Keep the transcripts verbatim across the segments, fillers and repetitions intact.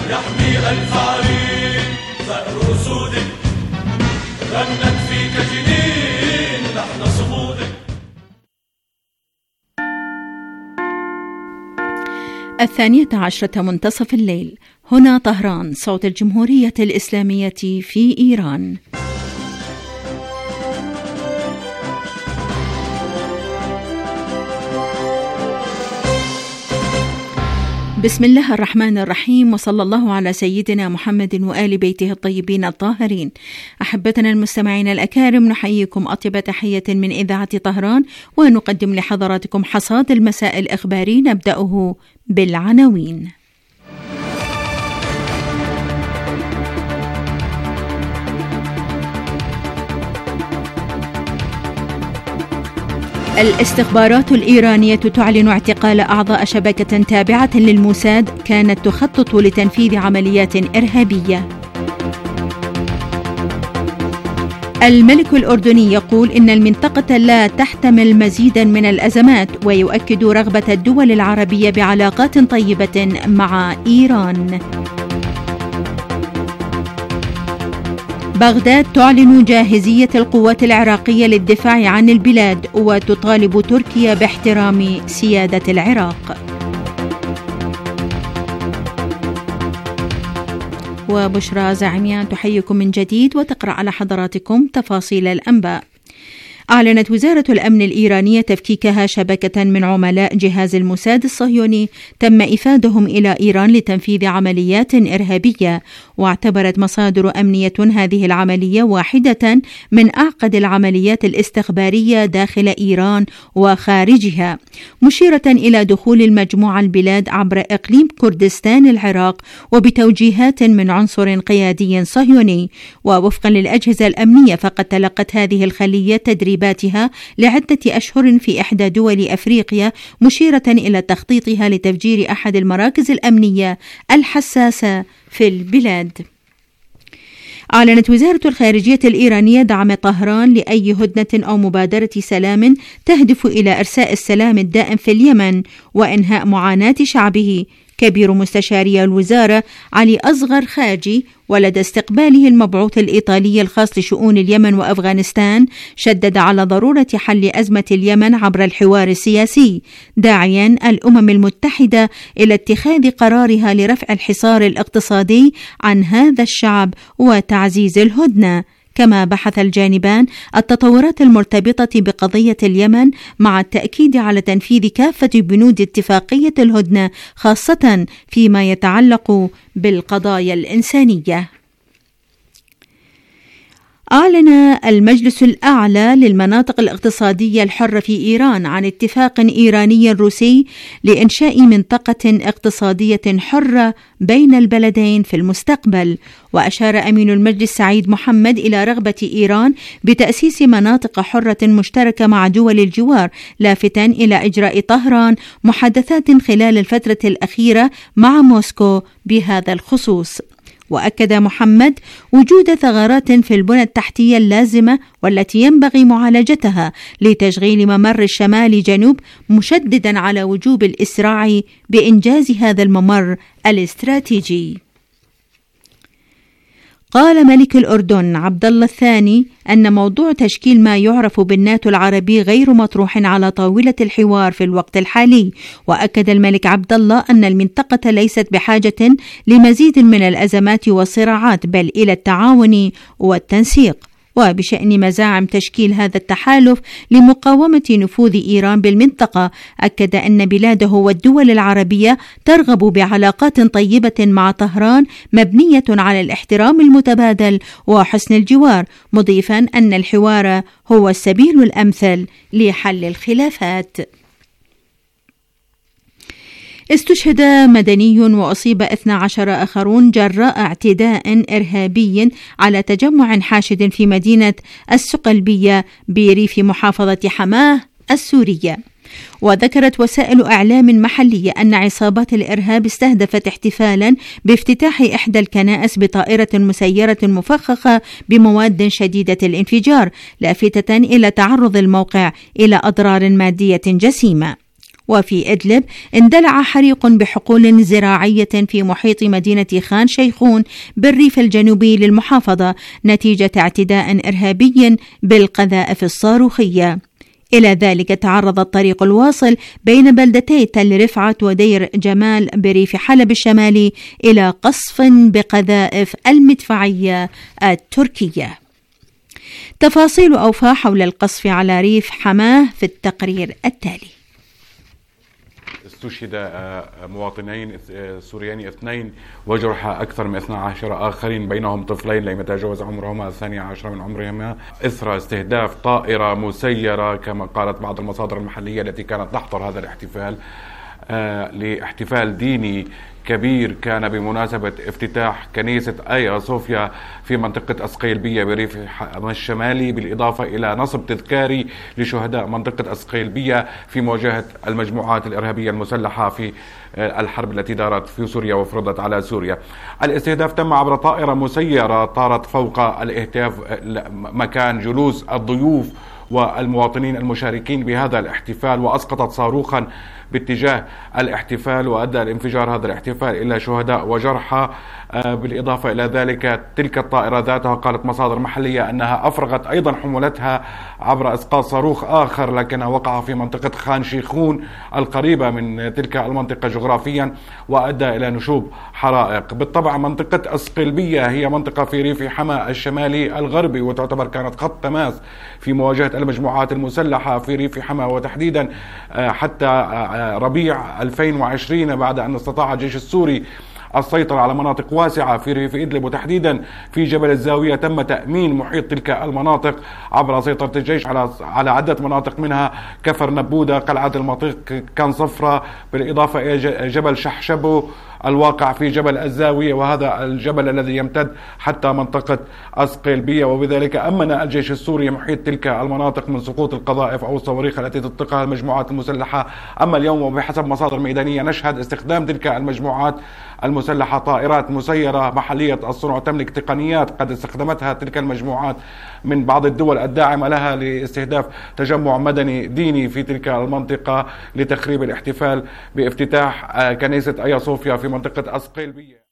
يحمي الفارين ثأر أسودك غنت فيك جنين لحن صمودك. الثانية عشرة منتصف الليل، هنا طهران، صوت الجمهورية الإسلامية في إيران. بسم الله الرحمن الرحيم، وصلى الله على سيدنا محمد وآل بيته الطيبين الطاهرين. أحبتنا المستمعين الأكارم، نحييكم أطيب تحية من إذاعة طهران، ونقدم لحضراتكم حصاد المساء الإخباري، نبدأه بالعناوين. الاستخبارات الإيرانية تعلن اعتقال أعضاء شبكة تابعة للموساد كانت تخطط لتنفيذ عمليات إرهابية. الملك الأردني يقول إن المنطقة لا تحتمل مزيدا من الأزمات، ويؤكد رغبة الدول العربية بعلاقات طيبة مع إيران. بغداد تعلن جاهزية القوات العراقية للدفاع عن البلاد، وتطالب تركيا باحترام سيادة العراق. وبشرى زعيميان تحييكم من جديد وتقرأ على حضراتكم تفاصيل الأنباء. أعلنت وزارة الأمن الإيرانية تفكيكها شبكة من عملاء جهاز الموساد الصهيوني تم إفادهم إلى إيران لتنفيذ عمليات إرهابية، واعتبرت مصادر أمنية هذه العملية واحدة من أعقد العمليات الاستخبارية داخل إيران وخارجها، مشيرة إلى دخول المجموعة البلاد عبر إقليم كردستان العراق وبتوجيهات من عنصر قيادي صهيوني. ووفقا للأجهزة الأمنية فقد تلقت هذه الخلية تدريباتها لعدة أشهر في إحدى دول أفريقيا، مشيرة إلى تخطيطها لتفجير أحد المراكز الأمنية الحساسة في البلاد. أعلنت وزارة الخارجية الإيرانية دعم طهران لأي هدنة أو مبادرة سلام تهدف إلى إرساء السلام الدائم في اليمن وإنهاء معاناة شعبه. كبير مستشاري الوزارة علي أصغر خاجي ولدى استقباله المبعوث الإيطالي الخاص لشؤون اليمن وأفغانستان شدد على ضرورة حل أزمة اليمن عبر الحوار السياسي، داعيا الأمم المتحدة إلى اتخاذ قرارها لرفع الحصار الاقتصادي عن هذا الشعب وتعزيز الهدنة. كما بحث الجانبان التطورات المرتبطة بقضية اليمن مع التأكيد على تنفيذ كافة بنود اتفاقية الهدنة، خاصة فيما يتعلق بالقضايا الإنسانية. أعلن المجلس الأعلى للمناطق الاقتصادية الحرة في إيران عن اتفاق إيراني روسي لإنشاء منطقة اقتصادية حرة بين البلدين في المستقبل. وأشار أمين المجلس سعيد محمد إلى رغبة إيران بتأسيس مناطق حرة مشتركة مع دول الجوار، لافتاً إلى إجراء طهران محادثات خلال الفترة الأخيرة مع موسكو بهذا الخصوص. وأكد محمد وجود ثغرات في البنى التحتية اللازمة والتي ينبغي معالجتها لتشغيل ممر الشمال جنوب، مشددا على وجوب الإسراع بإنجاز هذا الممر الاستراتيجي. قال ملك الأردن عبد الله الثاني أن موضوع تشكيل ما يعرف بالناتو العربي غير مطروح على طاولة الحوار في الوقت الحالي. وأكد الملك عبد الله أن المنطقة ليست بحاجة لمزيد من الأزمات والصراعات، بل إلى التعاون والتنسيق. وبشأن مزاعم تشكيل هذا التحالف لمقاومة نفوذ إيران بالمنطقة، أكد أن بلاده والدول العربية ترغب بعلاقات طيبة مع طهران مبنية على الاحترام المتبادل وحسن الجوار، مضيفا أن الحوار هو السبيل الأمثل لحل الخلافات. استشهد مدني وأصيب اثني عشر آخرون جراء اعتداء إرهابي على تجمع حاشد في مدينة السقلبية بريف محافظة حماه السورية. وذكرت وسائل إعلام محلية أن عصابات الإرهاب استهدفت احتفالا بافتتاح إحدى الكنائس بطائرة مسيرة مفخخة بمواد شديدة الانفجار، لافتة إلى تعرض الموقع إلى أضرار مادية جسيمة. وفي إدلب اندلع حريق بحقول زراعية في محيط مدينة خان شيخون بالريف الجنوبي للمحافظة نتيجة اعتداء إرهابي بالقذائف الصاروخية. إلى ذلك تعرض الطريق الواصل بين بلدتي تل رفعت ودير جمال بريف حلب الشمالي إلى قصف بقذائف المدفعية التركية. تفاصيل أوفى حول القصف على ريف حماه في التقرير التالي. استشهد مواطنين سوريين اثنين وجرح أكثر من اثني عشر آخرين بينهم طفلين لم يتجاوز عمرهما الثاني عشر من عمرهما إثر استهداف طائرة مسيرة كما قالت بعض المصادر المحلية التي كانت تحضر هذا الاحتفال لاحتفال ديني كبير كان بمناسبة افتتاح كنيسة آيا صوفيا في منطقة أسقيلبية بريف حماه الشمالي، بالإضافة إلى نصب تذكاري لشهداء منطقة أسقيلبية في مواجهة المجموعات الإرهابية المسلحة في الحرب التي دارت في سوريا وفرضت على سوريا. الاستهداف تم عبر طائرة مسيرة طارت فوق الاهتاف مكان جلوس الضيوف والمواطنين المشاركين بهذا الاحتفال، وأسقطت صاروخا باتجاه الاحتفال وأدى الانفجار هذا الاحتفال إلى شهداء وجرحى. بالإضافة إلى ذلك تلك الطائرة ذاتها قالت مصادر محلية أنها أفرغت أيضا حمولتها عبر إسقاط صاروخ آخر لكنه وقع في منطقة خان شيخون القريبة من تلك المنطقة جغرافيا وأدى إلى نشوب حرائق. بالطبع منطقة أسقيلبية هي منطقة في ريف حماه الشمالي الغربي وتعتبر كانت خط تماس في مواجهة المجموعات المسلحة في ريف حماه، وتحديدا حتى ربيع ألفين وعشرين بعد أن استطاع الجيش السوري السيطرة على مناطق واسعة في ريف إدلب وتحديدا في جبل الزاوية. تم تأمين محيط تلك المناطق عبر سيطرة الجيش على على عدة مناطق منها كفر نبودة، قلعة المطيق كان صفرة، بالإضافة إلى جبل شحشبو الواقع في جبل الزاوية، وهذا الجبل الذي يمتد حتى منطقة أسقيلبية. وبذلك أمن الجيش السوري محيط تلك المناطق من سقوط القذائف أو الصواريخ التي تطلقها المجموعات المسلحة. أما اليوم وبحسب مصادر ميدانية نشهد استخدام تلك المجموعات المسلحة طائرات مسيرة محلية الصنع تملك تقنيات قد استخدمتها تلك المجموعات من بعض الدول الداعمة لها لاستهداف تجمع مدني ديني في تلك المنطقة لتخريب الاحتفال بافتتاح كنيسة آيا صوفيا في منطقة أسقيلبية.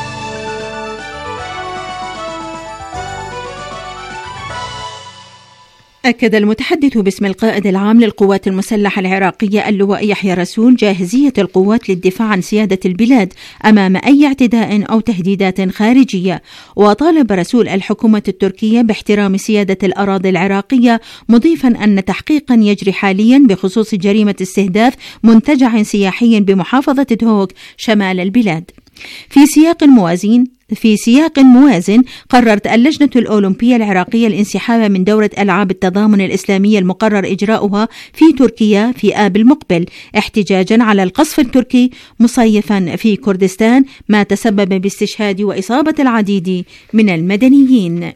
أكد المتحدث باسم القائد العام للقوات المسلحة العراقية اللواء يحيى رسول جاهزية القوات للدفاع عن سيادة البلاد أمام أي اعتداء أو تهديدات خارجية، وطالب رسول الحكومة التركية باحترام سيادة الأراضي العراقية، مضيفا أن تحقيقا يجري حاليا بخصوص جريمة استهداف منتجع سياحي بمحافظة دهوك شمال البلاد. في سياق موازين في سياق موازن قررت اللجنة الأولمبية العراقية الانسحاب من دورة ألعاب التضامن الإسلامية المقرر إجراؤها في تركيا في آب المقبل احتجاجا على القصف التركي مصيفا في كردستان ما تسبب باستشهاد وإصابة العديد من المدنيين.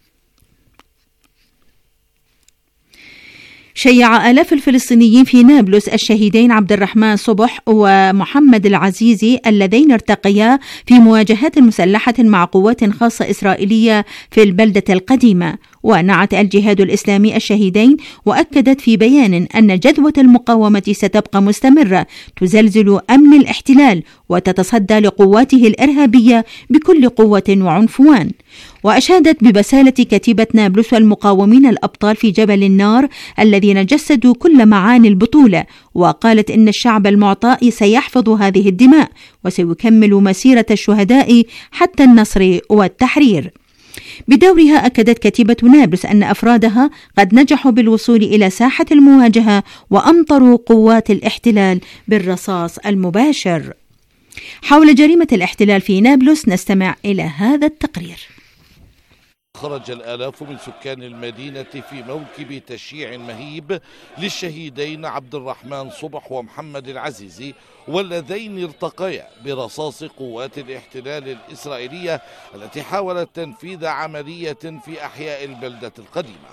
شيع آلاف الفلسطينيين في نابلس الشهيدين عبد الرحمن صبح ومحمد العزيزي اللذين ارتقيا في مواجهات مسلحة مع قوات خاصة إسرائيلية في البلدة القديمة. ونعت الجهاد الإسلامي الشهيدين وأكدت في بيان أن جذوة المقاومة ستبقى مستمرة تزلزل أمن الاحتلال وتتصدى لقواته الإرهابية بكل قوة وعنفوان. وأشادت ببسالة كتيبة نابلس والمقاومين الأبطال في جبل النار الذين جسدوا كل معاني البطولة، وقالت إن الشعب المعطاء سيحفظ هذه الدماء وسيكمل مسيرة الشهداء حتى النصر والتحرير. بدورها أكدت كتيبة نابلس أن أفرادها قد نجحوا بالوصول إلى ساحة المواجهة وأمطروا قوات الاحتلال بالرصاص المباشر. حول جريمة الاحتلال في نابلس نستمع إلى هذا التقرير. خرج الآلاف من سكان المدينة في موكب تشييع مهيب للشهيدين عبد الرحمن صبح ومحمد العزيزي، واللذين ارتقيا برصاص قوات الاحتلال الإسرائيلية التي حاولت تنفيذ عملية في أحياء البلدة القديمة.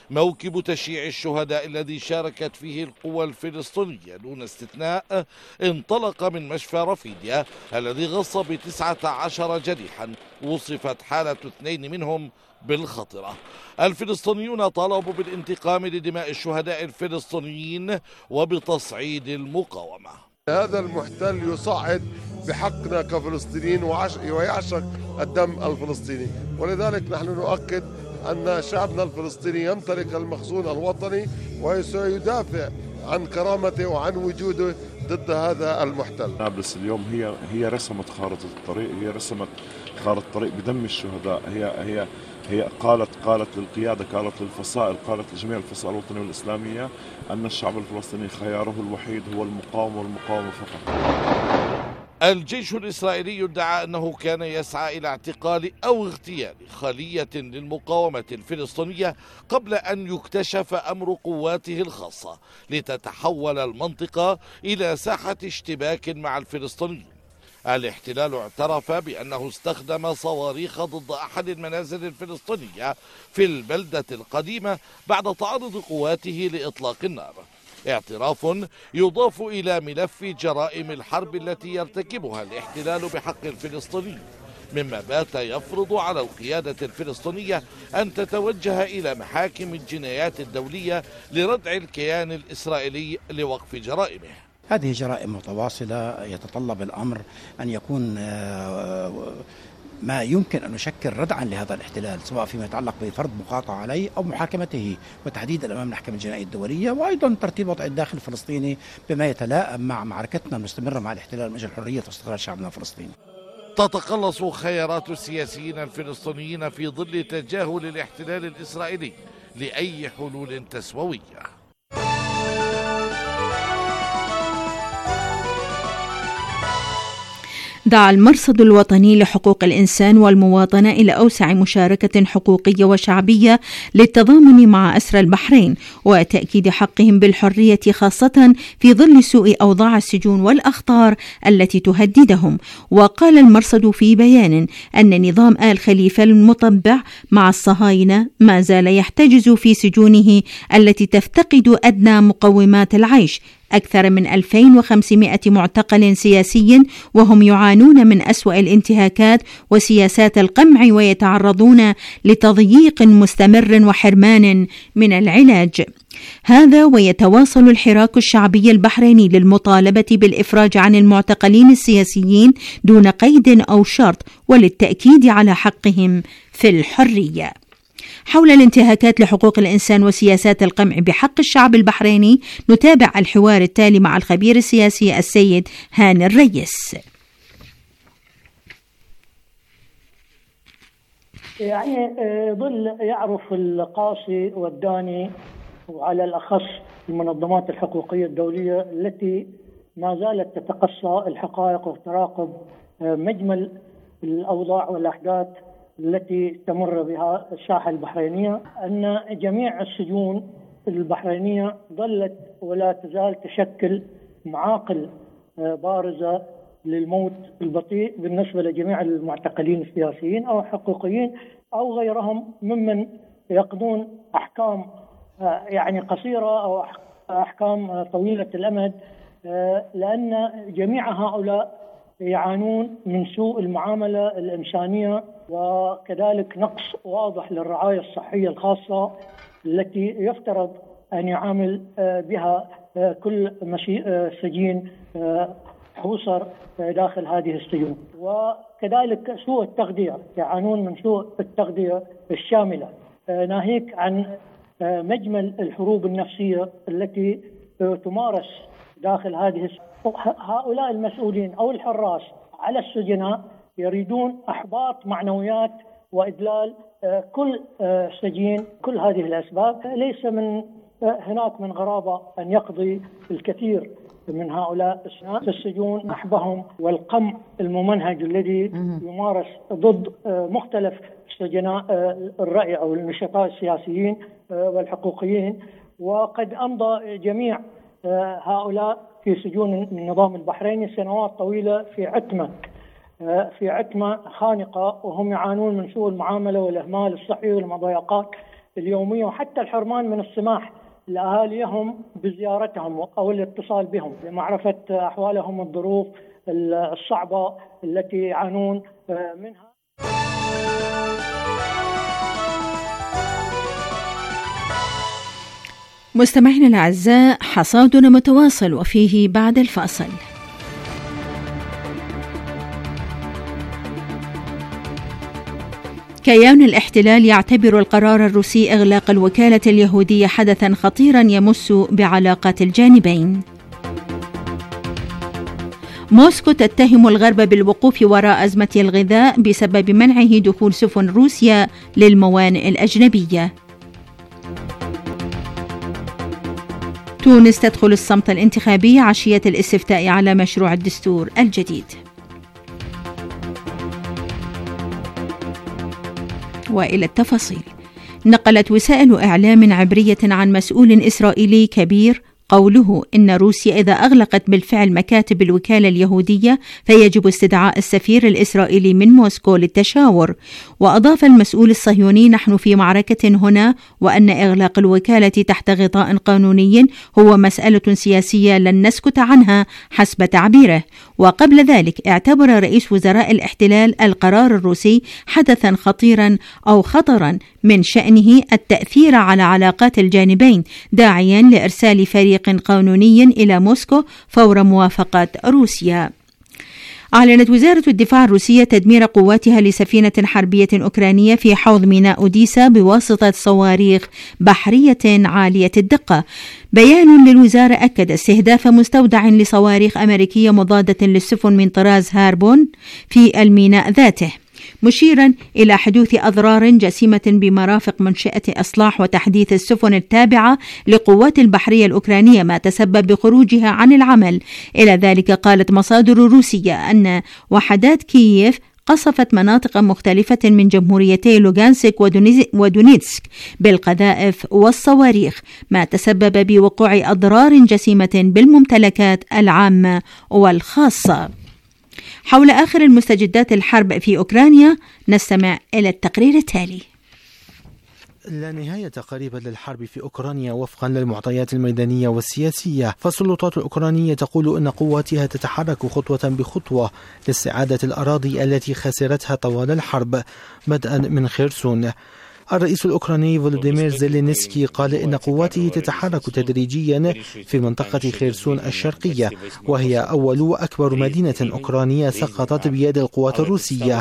موكب تشييع الشهداء الذي شاركت فيه القوى الفلسطينية دون استثناء انطلق من مشفى رفيديا الذي غص بتسعة عشر جريحا وصفت حالة اثنين منهم بالخطرة. الفلسطينيون طالبوا بالانتقام لدماء الشهداء الفلسطينيين وبتصعيد المقاومة. هذا المحتل يصعد بحقنا كفلسطينيين ويعشق الدم الفلسطيني، ولذلك نحن نؤكد أن شعبنا الفلسطيني يمتلك المخزون الوطني وسيدافع عن كرامته وعن وجوده ضد هذا المحتل. نابلس اليوم هي هي رسمت خارطة الطريق، هي رسمت خارطة الطريق بدم الشهداء، هي هي هي قالت قالت للقيادة، قالت للفصائل، قالت لجميع الفصائل الوطنية والإسلامية أن الشعب الفلسطيني خياره الوحيد هو المقاومة والمقاومة فقط. الجيش الإسرائيلي ادعى أنه كان يسعى إلى اعتقال أو اغتيال خلية للمقاومة الفلسطينية قبل أن يكتشف أمر قواته الخاصة لتتحول المنطقة إلى ساحة اشتباك مع الفلسطينيين. الاحتلال اعترف بأنه استخدم صواريخ ضد أحد المنازل الفلسطينية في البلدة القديمة بعد تعرض قواته لإطلاق النار، اعتراف يضاف إلى ملف جرائم الحرب التي يرتكبها الاحتلال بحق الفلسطينيين، مما بات يفرض على القيادة الفلسطينية أن تتوجه إلى محاكم الجنايات الدولية لردع الكيان الإسرائيلي لوقف جرائمه. هذه جرائم متواصلة، يتطلب الأمر أن يكون ما يمكن أن يشكل ردعا لهذا الاحتلال، سواء فيما يتعلق بفرض مقاطعة عليه أو محاكمته وتحديدا أمام المحكمة الجنائية الدولية، وأيضا ترتيب وضع الداخل الفلسطيني بما يتلائم مع معركتنا المستمرة مع الاحتلال من أجل حرية واستقرار شعبنا الفلسطيني. تتقلص خيارات السياسيين الفلسطينيين في ظل تجاهل الاحتلال الإسرائيلي لأي حلول تسوية. دعا المرصد الوطني لحقوق الإنسان والمواطنة إلى أوسع مشاركة حقوقية وشعبية للتضامن مع أسرى البحرين وتأكيد حقهم بالحرية، خاصة في ظل سوء أوضاع السجون والأخطار التي تهددهم. وقال المرصد في بيان أن نظام آل خليفة المطبع مع الصهاينة ما زال يحتجز في سجونه التي تفتقد أدنى مقومات العيش أكثر من ألفين وخمسمائة معتقل سياسي، وهم يعانون من أسوأ الانتهاكات وسياسات القمع ويتعرضون لتضييق مستمر وحرمان من العلاج. هذا ويتواصل الحراك الشعبي البحريني للمطالبة بالإفراج عن المعتقلين السياسيين دون قيد أو شرط وللتأكيد على حقهم في الحرية. حول الانتهاكات لحقوق الإنسان وسياسات القمع بحق الشعب البحريني نتابع الحوار التالي مع الخبير السياسي السيد هاني الريس. يعني ظل يعرف القاصي والداني وعلى الأخص المنظمات الحقوقية الدولية التي ما زالت تتقصى الحقائق وتراقب مجمل الأوضاع والأحداث التي تمر بها الساحة البحرينية، أن جميع السجون البحرينية ظلت ولا تزال تشكل معاقل بارزة للموت البطيء بالنسبة لجميع المعتقلين السياسيين أو الحقوقيين أو غيرهم ممن يقضون أحكام يعني قصيرة أو أحكام طويلة الأمد، لأن جميع هؤلاء يعانون من سوء المعاملة الإنسانية وكذلك نقص واضح للرعاية الصحية الخاصة التي يفترض أن يعامل بها كل سجين حوصر داخل هذه السجون. وكذلك سوء التغذية، يعانون من سوء التغذية الشاملة، ناهيك عن مجمل الحروب النفسية التي تمارس داخل هذه السجون. هؤلاء المسؤولين أو الحراس على السجناء يريدون إحباط معنويات وإذلال كل سجين. كل هذه الأسباب ليس من هناك من غرابة أن يقضي الكثير من هؤلاء في السجون نحبهم والقمع الممنهج الذي يمارس ضد مختلف سجناء الرأي أو النشطاء السياسيين والحقوقيين. وقد أمضى جميع هؤلاء في سجون النظام البحريني سنوات طويلة في عتمة في عتمة خانقة، وهم يعانون من سوء المعاملة والإهمال الصحي والمضايقات اليومية وحتى الحرمان من السماح لأهاليهم بزيارتهم أو الاتصال بهم لمعرفة أحوالهم والظروف الصعبة التي يعانون منها. مستمعينا الأعزاء، حصادنا متواصل وفيه بعد الفاصل. كيان الاحتلال يعتبر القرار الروسي إغلاق الوكالة اليهودية حدثا خطيرا يمس بعلاقات الجانبين. موسكو تتهم الغرب بالوقوف وراء أزمة الغذاء بسبب منعه دخول سفن روسيا للموانئ الأجنبية. تونس تدخل الصمت الانتخابي عشية الاستفتاء على مشروع الدستور الجديد. وإلى التفاصيل. نقلت وسائل إعلام عبرية عن مسؤول إسرائيلي كبير قوله إن روسيا إذا أغلقت بالفعل مكاتب الوكالة اليهودية فيجب استدعاء السفير الإسرائيلي من موسكو للتشاور. وأضاف المسؤول الصهيوني: نحن في معركة هنا، وأن إغلاق الوكالة تحت غطاء قانوني هو مسألة سياسية لن نسكت عنها حسب تعبيره. وقبل ذلك اعتبر رئيس وزراء الاحتلال القرار الروسي حدثا خطيرا أو خطرا من شأنه التأثير على علاقات الجانبين، داعيا لإرسال فريق قانوني إلى موسكو فور موافقة روسيا. أعلنت وزارة الدفاع الروسية تدمير قواتها لسفينة حربية أوكرانية في حوض ميناء أوديسا بواسطة صواريخ بحرية عالية الدقة. بيان للوزارة أكد استهداف مستودع لصواريخ أمريكية مضادة للسفن من طراز هاربون في الميناء ذاته، مشيرا إلى حدوث أضرار جسيمة بمرافق منشأة إصلاح وتحديث السفن التابعة لقوات البحرية الأوكرانية، ما تسبب بخروجها عن العمل. إلى ذلك قالت مصادر روسية أن وحدات كييف قصفت مناطق مختلفة من جمهوريتي لوغانسك ودونيتسك بالقذائف والصواريخ، ما تسبب بوقوع أضرار جسيمة بالممتلكات العامة والخاصة. حول آخر المستجدات الحرب في أوكرانيا نستمع إلى التقرير التالي. لا نهاية قريبة للحرب في أوكرانيا وفقا للمعطيات الميدانية والسياسية، فالسلطات الأوكرانية تقول أن قواتها تتحرك خطوة بخطوة لاستعادة الأراضي التي خسرتها طوال الحرب بدءا من خيرسون. الرئيس الأوكراني فولوديمير زيلينسكي قال إن قواته تتحرك تدريجيا في منطقة خيرسون الشرقية، وهي أول وأكبر مدينة أوكرانية سقطت بيد القوات الروسية.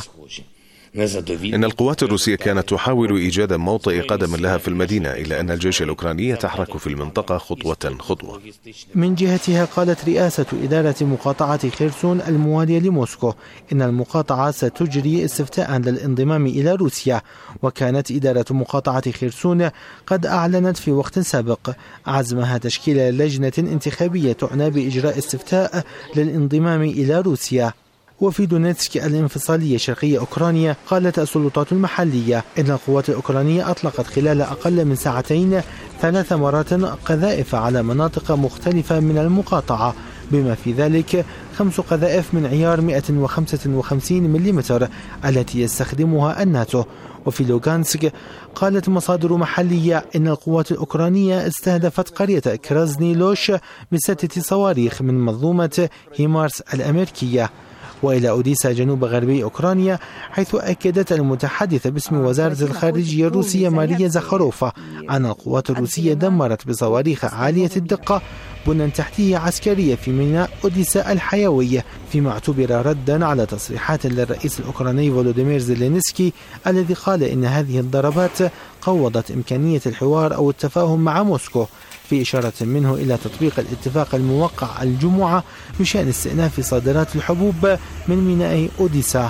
إن القوات الروسية كانت تحاول إيجاد موطئ قدم لها في المدينة، إلا أن الجيش الأوكراني يتحرك في المنطقة خطوة خطوة. من جهتها قالت رئاسة إدارة مقاطعة خيرسون الموالية لموسكو إن المقاطعة ستجري استفتاء للانضمام إلى روسيا، وكانت إدارة مقاطعة خيرسون قد أعلنت في وقت سابق عزمها تشكيل لجنة انتخابية تعنى بإجراء استفتاء للانضمام إلى روسيا. وفي دونيتسك الانفصالية شرقية أوكرانيا قالت السلطات المحلية إن القوات الأوكرانية أطلقت خلال أقل من ساعتين ثلاث مرات قذائف على مناطق مختلفة من المقاطعة، بما في ذلك خمس قذائف من عيار مئة وخمسة وخمسين ملم التي يستخدمها الناتو. وفي لوغانسك قالت مصادر محلية إن القوات الأوكرانية استهدفت قرية كرازنيلوش بستة صواريخ من منظومة هيمارس الأمريكية. وإلى أوديسا جنوب غربي أوكرانيا، حيث أكدت المتحدثة باسم وزارة الخارجية الروسية ماريا زاخاروفا أن القوات الروسية دمرت بصواريخ عالية الدقة بنى تحتية عسكرية في ميناء أوديسا الحيوي، فيما اعتبر ردا على تصريحات للرئيس الأوكراني فولوديمير زيلينسكي الذي قال إن هذه الضربات قوضت إمكانية الحوار أو التفاهم مع موسكو، في إشارة منه إلى تطبيق الاتفاق الموقع الجمعة بشأن استئناف صادرات الحبوب من ميناء أوديسا.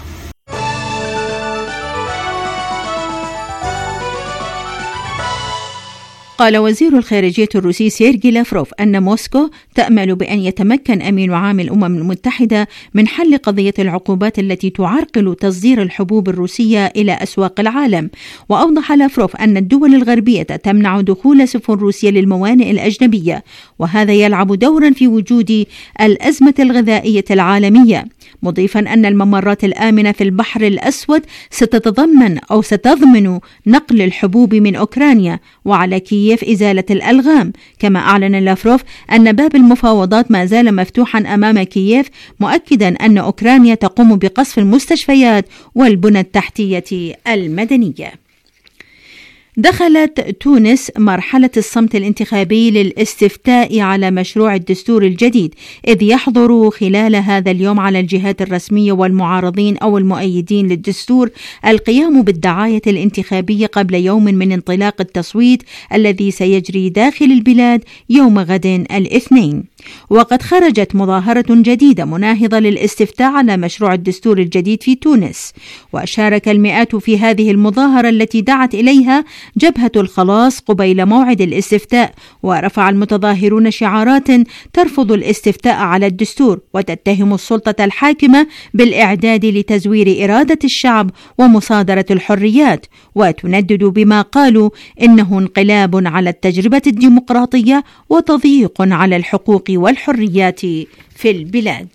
قال وزير الخارجية الروسي سيرجي لافروف أن موسكو تأمل بأن يتمكن أمين عام الأمم المتحدة من حل قضية العقوبات التي تعرقل تصدير الحبوب الروسية إلى أسواق العالم. وأوضح لافروف أن الدول الغربية تمنع دخول سفن روسيا للموانئ الأجنبية، وهذا يلعب دورا في وجود الأزمة الغذائية العالمية، مضيفا أن الممرات الآمنة في البحر الأسود ستتضمن أو ستضمن نقل الحبوب من أوكرانيا، وعلى كييف إزالة الألغام. كما أعلن لافروف أن باب المفاوضات ما زال مفتوحا أمام كييف، مؤكدا أن أوكرانيا تقوم بقصف المستشفيات والبنى التحتية المدنية. دخلت تونس مرحلة الصمت الانتخابي للاستفتاء على مشروع الدستور الجديد، إذ يحضر خلال هذا اليوم على الجهات الرسمية والمعارضين أو المؤيدين للدستور القيام بالدعاية الانتخابية قبل يوم من انطلاق التصويت الذي سيجري داخل البلاد يوم غد الاثنين. وقد خرجت مظاهرة جديدة مناهضة للاستفتاء على مشروع الدستور الجديد في تونس، وشارك المئات في هذه المظاهرة التي دعت إليها جبهة الخلاص قبيل موعد الاستفتاء. ورفع المتظاهرون شعارات ترفض الاستفتاء على الدستور وتتهم السلطة الحاكمة بالإعداد لتزوير إرادة الشعب ومصادرة الحريات، وتندد بما قالوا إنه انقلاب على التجربة الديمقراطية وتضييق على الحقوق والحريات في البلاد.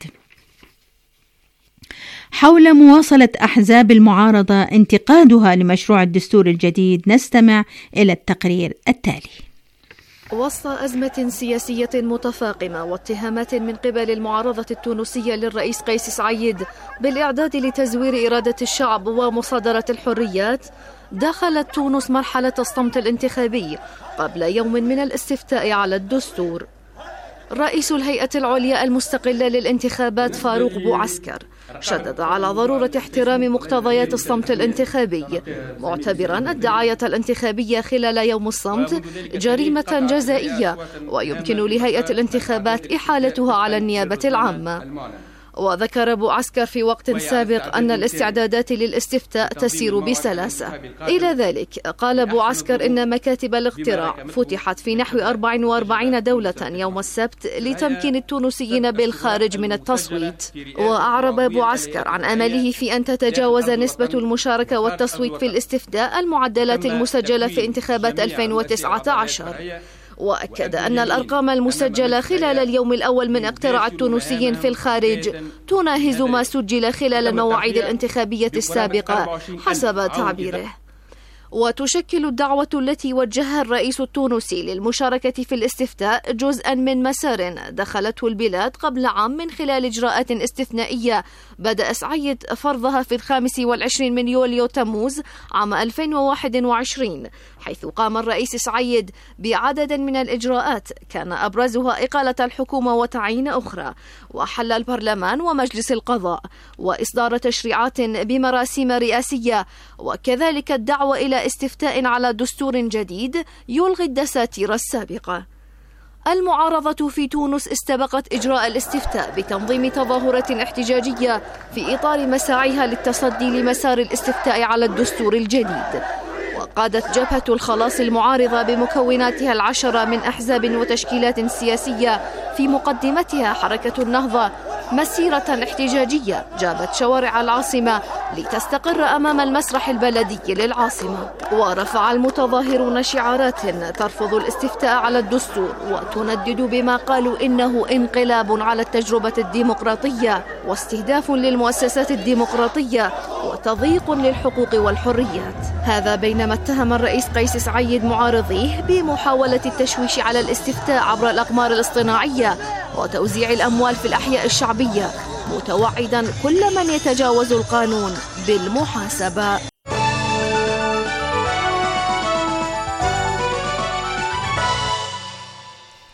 حول مواصلة أحزاب المعارضة انتقادها لمشروع الدستور الجديد، نستمع إلى التقرير التالي. وسط أزمة سياسية متفاقمة واتهامات من قبل المعارضة التونسية للرئيس قيس سعيد بالإعداد لتزوير إرادة الشعب ومصادرة الحريات، دخلت تونس مرحلة الصمت الانتخابي قبل يوم من الاستفتاء على الدستور. رئيس الهيئة العليا المستقلة للانتخابات فاروق بوعسكر شدد على ضرورة احترام مقتضيات الصمت الانتخابي، معتبرا الدعاية الانتخابية خلال يوم الصمت جريمة جزائية ويمكن لهيئة الانتخابات إحالتها على النيابة العامة. وذكر بوعسكر في وقت سابق أن الاستعدادات للاستفتاء تسير بسلاسة. إلى ذلك قال بوعسكر إن مكاتب الاقتراع فتحت في نحو أربع وأربعين دولة يوم السبت لتمكين التونسيين بالخارج من التصويت. وأعرب بوعسكر عن أمله في أن تتجاوز نسبة المشاركة والتصويت في الاستفتاء المعدلات المسجلة في انتخابات ألفين وتسعة عشر، وأكد أن الأرقام المسجلة خلال اليوم الأول من اقتراع التونسيين في الخارج تناهز ما سجل خلال المواعيد الانتخابية السابقة حسب تعبيره. وتشكل الدعوة التي وجهها الرئيس التونسي للمشاركة في الاستفتاء جزءا من مسار دخلته البلاد قبل عام من خلال إجراءات استثنائية بدأ سعيد فرضها في الخامس والعشرين من يوليو تموز عام ألفين وواحد وعشرين، حيث قام الرئيس سعيد بعدد من الإجراءات كان أبرزها إقالة الحكومة وتعيين أخرى، وحل البرلمان ومجلس القضاء، وإصدار تشريعات بمراسيم رئاسية، وكذلك الدعوة إلى استفتاء على دستور جديد يلغي الدساتير السابقة. المعارضة في تونس استبقت إجراء الاستفتاء بتنظيم تظاهرة احتجاجية في إطار مساعيها للتصدي لمسار الاستفتاء على الدستور الجديد. وقادت جبهة الخلاص المعارضة بمكوناتها العشرة من أحزاب وتشكيلات سياسية في مقدمتها حركة النهضة مسيرة احتجاجية جابت شوارع العاصمة لتستقر أمام المسرح البلدي للعاصمة. ورفع المتظاهرون شعارات ترفض الاستفتاء على الدستور وتندد بما قالوا إنه انقلاب على التجربة الديمقراطية واستهداف للمؤسسات الديمقراطية وتضييق للحقوق والحريات. هذا بينما اتهم الرئيس قيس سعيد معارضيه بمحاولة التشويش على الاستفتاء عبر الأقمار الاصطناعية وتوزيع الأموال في الأحياء الشعبية، متوعدا كل من يتجاوز القانون بالمحاسبة.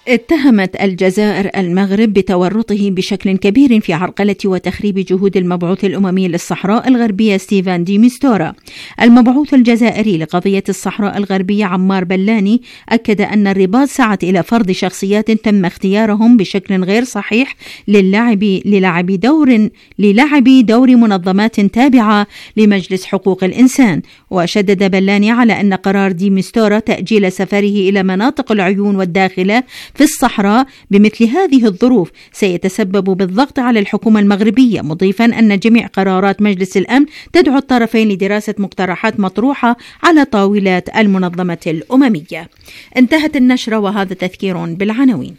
اتهمت الجزائر المغرب بتورطه بشكل كبير في عرقلة وتخريب جهود المبعوث الأممي للصحراء الغربية ستيفان دي ميستورا. المبعوث الجزائري لقضية الصحراء الغربية عمار بلاني أكد أن الرباط سعت إلى فرض شخصيات تم اختيارهم بشكل غير صحيح للعب للعب دور للعب دور منظمات تابعة لمجلس حقوق الإنسان. وشدد بلاني على أن قرار دي ميستورا تأجيل سفره إلى مناطق العيون والداخلة في الصحراء بمثل هذه الظروف سيتسبب بالضغط على الحكومة المغربية، مضيفا أن جميع قرارات مجلس الأمن تدعو الطرفين لدراسة مقترحات مطروحة على طاولات المنظمة الأممية. انتهت النشرة وهذا تذكير بالعناوين.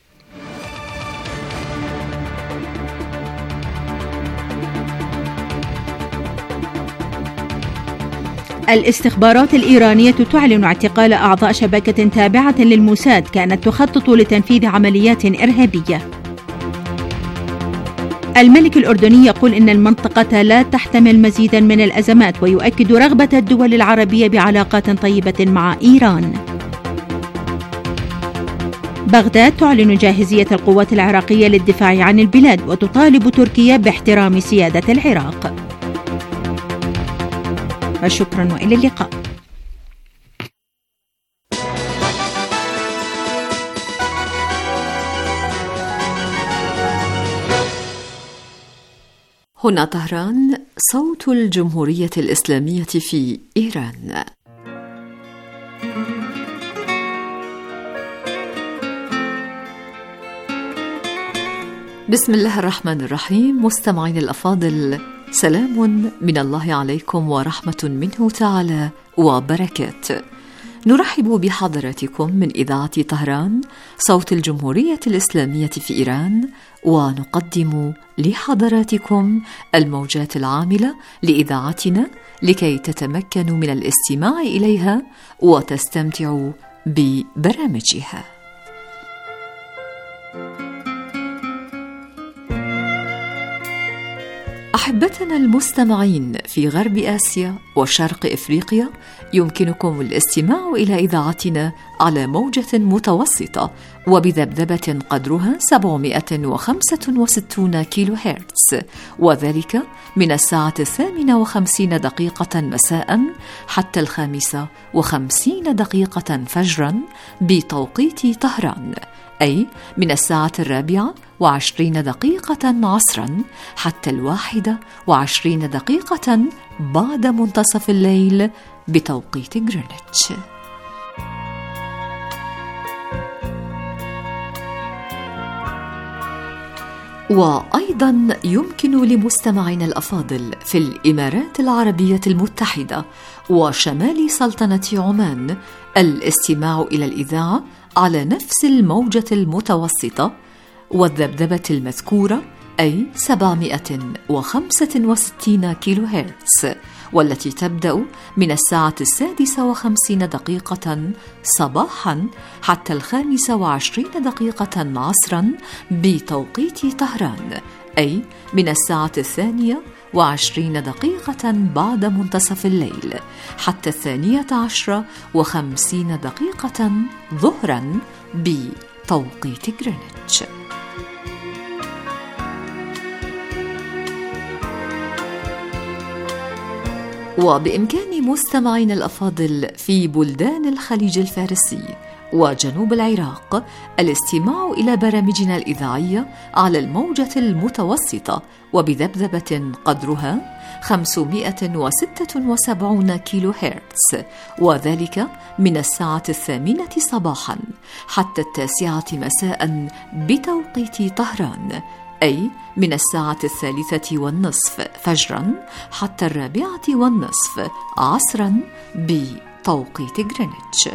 الاستخبارات الإيرانية تعلن اعتقال أعضاء شبكة تابعة للموساد كانت تخطط لتنفيذ عمليات إرهابية. الملك الأردني يقول إن المنطقة لا تحتمل مزيدا من الأزمات ويؤكد رغبة الدول العربية بعلاقات طيبة مع إيران. بغداد تعلن جاهزية القوات العراقية للدفاع عن البلاد وتطالب تركيا باحترام سيادة العراق. وشكرا وإلى اللقاء. هنا طهران، صوت الجمهورية الإسلامية في إيران. بسم الله الرحمن الرحيم. مستمعين الأفاضل، سلام من الله عليكم ورحمة منه تعالى وبركاته. نرحب بحضراتكم من إذاعة طهران، صوت الجمهورية الإسلامية في إيران، ونقدم لحضراتكم الموجات العاملة لإذاعتنا لكي تتمكنوا من الاستماع إليها وتستمتعوا ببرامجها. أحبتنا المستمعين في غرب آسيا وشرق إفريقيا، يمكنكم الاستماع إلى إذاعتنا على موجة متوسطة وبذبذبة قدرها سبعمائة وخمسة وستين كيلو هرتز، وذلك من الساعة الثامنة وخمسين دقيقة مساء حتى الخامسة وخمسين دقيقة فجرا بتوقيت طهران، أي من الساعة الرابعة وعشرين دقيقة عصرا حتى الواحدة وعشرين دقيقة بعد منتصف الليل بتوقيت غرينتش. وأيضا يمكن لمستمعينا الأفاضل في الإمارات العربية المتحدة وشمال سلطنة عمان الاستماع إلى الإذاعة على نفس الموجة المتوسطة والذبذبة المذكورة، أي سبعمائة وخمسة وستين كيلو هرتز، والتي تبدأ من الساعة السادسة وخمسين دقيقة صباحا حتى الخامسة وعشرين دقيقة عصرا بتوقيت طهران، أي من الساعة الثانية وعشرين دقيقة بعد منتصف الليل حتى الثانية عشرة وخمسين دقيقة ظهرا بتوقيت غرينتش. وبإمكان مستمعينا الأفاضل في بلدان الخليج الفارسي وجنوب العراق الاستماع إلى برامجنا الإذاعية على الموجة المتوسطة وبذبذبة قدرها خمسمائة وستة وسبعين كيلو هرتز، وذلك من الساعة الثامنة صباحا حتى التاسعة مساء بتوقيت طهران، أي من الساعة الثالثة والنصف فجرا حتى الرابعة والنصف عصرا بتوقيت غرينتش.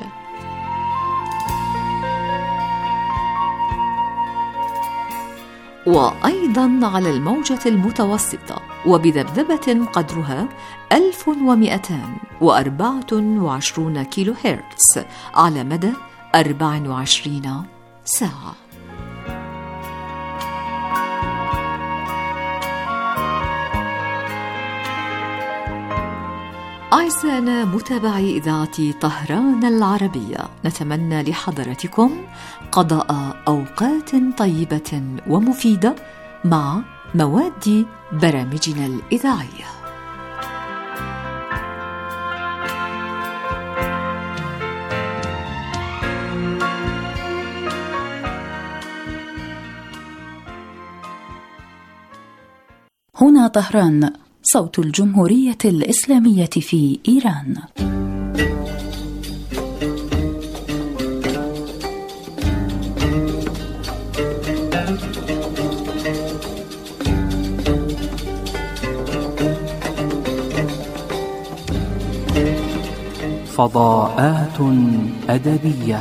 وأيضا على الموجة المتوسطة وبذبذبة قدرها ألف ومئتان وأربعة وعشرين كيلو هرتز على مدى أربع وعشرين ساعة. أعزائنا متابعي إذاعة طهران العربية، نتمنى لحضراتكم قضاء أوقات طيبة ومفيدة مع مواد برامجنا الإذاعية. هنا طهران، صوت الجمهورية الإسلامية في إيران. فضاءات أدبية.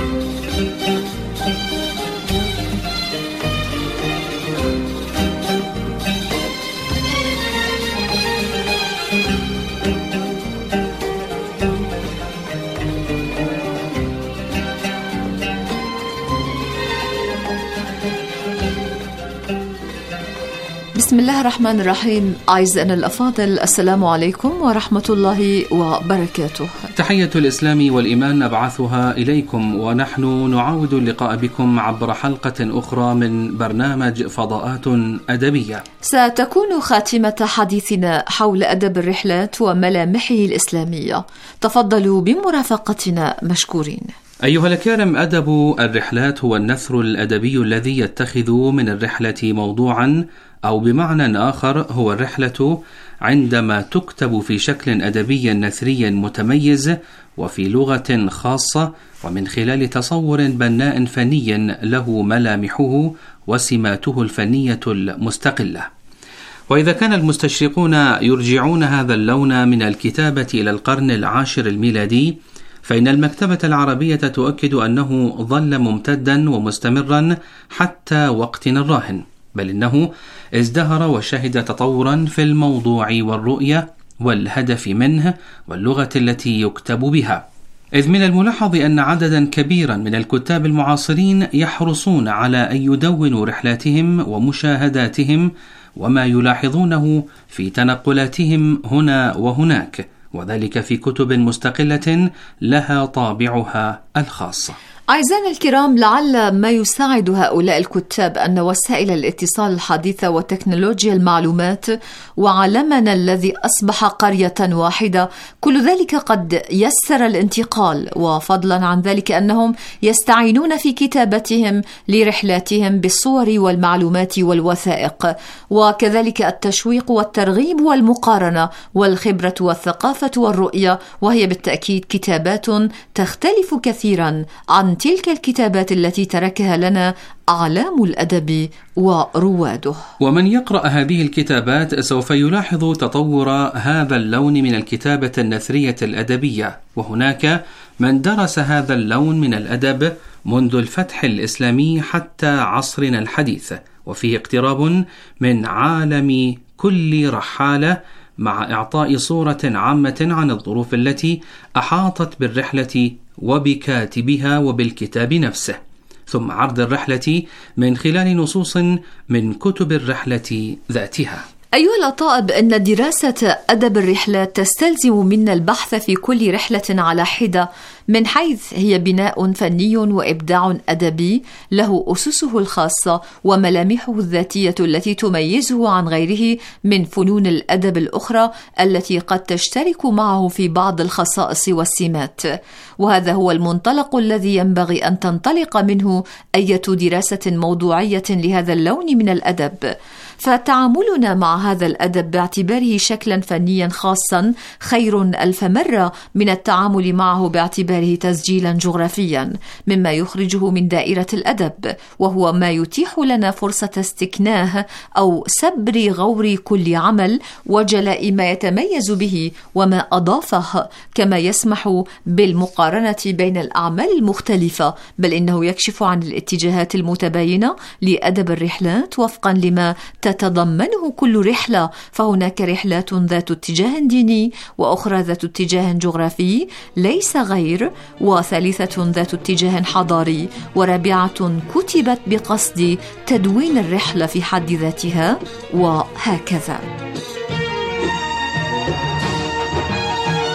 بسم الله الرحمن الرحيم. أعزائنا الأفاضل، السلام عليكم ورحمة الله وبركاته. تحية الإسلام والإيمان نبعثها إليكم، ونحن نعاود اللقاء بكم عبر حلقة أخرى من برنامج فضاءات أدبية. ستكون خاتمة حديثنا حول أدب الرحلات وملامحه الإسلامية. تفضلوا بمرافقتنا مشكورين. أيها الكرام، أدب الرحلات هو النثر الأدبي الذي يتخذ من الرحلة موضوعا، أو بمعنى آخر هو الرحلة عندما تكتب في شكل أدبي نثري متميز وفي لغة خاصة، ومن خلال تصور بناء فني له ملامحه وسماته الفنية المستقلة. وإذا كان المستشرقون يرجعون هذا اللون من الكتابة إلى القرن العاشر الميلادي، فإن المكتبة العربية تؤكد أنه ظل ممتدا ومستمرا حتى وقتنا الراهن، بل إنه ازدهر وشهد تطورا في الموضوع والرؤية والهدف منه واللغة التي يكتب بها. إذ من الملاحظ أن عددا كبيرا من الكتاب المعاصرين يحرصون على أن يدونوا رحلاتهم ومشاهداتهم وما يلاحظونه في تنقلاتهم هنا وهناك، وذلك في كتب مستقلة لها طابعها الخاص. أعزائنا الكرام، لعل ما يساعد هؤلاء الكتاب أن وسائل الاتصال الحديثة وتكنولوجيا المعلومات وعالمنا الذي أصبح قرية واحدة، كل ذلك قد يسر الانتقال، وفضلا عن ذلك أنهم يستعينون في كتابتهم لرحلاتهم بالصور والمعلومات والوثائق، وكذلك التشويق والترغيب والمقارنة والخبرة والثقافة والرؤية، وهي بالتأكيد كتابات تختلف كثيرا عن تلك الكتابات التي تركها لنا أعلام الأدب ورواده. ومن يقرأ هذه الكتابات سوف يلاحظ تطور هذا اللون من الكتابة النثرية الأدبية، وهناك من درس هذا اللون من الأدب منذ الفتح الإسلامي حتى عصرنا الحديث، وفيه اقتراب من عالم كل رحالة، مع إعطاء صورة عامة عن الظروف التي أحاطت بالرحلة وبكاتبها وبالكتاب نفسه، ثم عرض الرحلة من خلال نصوص من كتب الرحلة ذاتها. أيها الأطائب، أن دراسة أدب الرحلات تستلزم منا البحث في كل رحلة على حدة، من حيث هي بناء فني وإبداع أدبي له أسسه الخاصة وملامحه الذاتية التي تميزه عن غيره من فنون الأدب الأخرى التي قد تشترك معه في بعض الخصائص والسمات. وهذا هو المنطلق الذي ينبغي أن تنطلق منه أي دراسة موضوعية لهذا اللون من الأدب. فتعاملنا مع هذا الأدب باعتباره شكلا فنيا خاصا خير ألف مرة من التعامل معه باعتباره تسجيلا جغرافيا، مما يخرجه من دائرة الأدب، وهو ما يتيح لنا فرصة استكناه أو سبر غور كل عمل وجلاء ما يتميز به وما أضافه، كما يسمح بالمقارنة بين الأعمال المختلفة، بل إنه يكشف عن الاتجاهات المتباينة لأدب الرحلات وفقا لما تتضمنه كل رحلة. فهناك رحلات ذات اتجاه ديني، وأخرى ذات اتجاه جغرافي ليس غير، وثالثة ذات اتجاه حضاري، ورابعة كتبت بقصد تدوين الرحلة في حد ذاتها، وهكذا.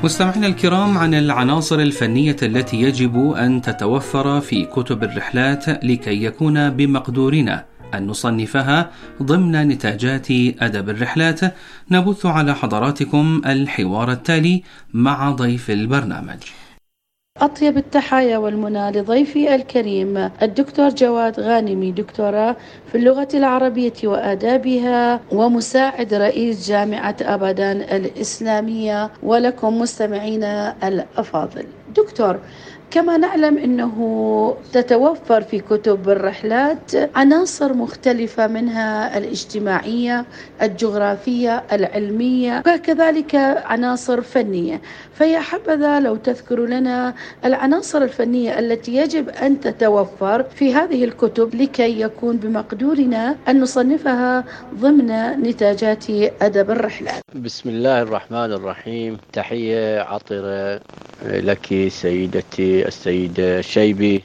مستمعينا الكرام، عن العناصر الفنية التي يجب أن تتوفر في كتب الرحلات لكي يكون بمقدورنا أن نصنفها ضمن نتاجات أدب الرحلات، نبث على حضراتكم الحوار التالي مع ضيف البرنامج. أطيب التحايا والمنى لضيفي الكريم الدكتور جواد غانمي، دكتوراه في اللغة العربية وآدابها ومساعد رئيس جامعة أبادان الإسلامية، ولكم مستمعينا الأفاضل. دكتور، كما نعلم أنه تتوفر في كتب الرحلات عناصر مختلفة، منها الاجتماعية، الجغرافية، العلمية، وكذلك عناصر فنية. فيا حبذا لو تذكر لنا العناصر الفنية التي يجب أن تتوفر في هذه الكتب لكي يكون بمقدورنا أن نصنفها ضمن نتاجات أدب الرحلات. بسم الله الرحمن الرحيم. تحية عطرة لك سيدتي السيدة شيبي.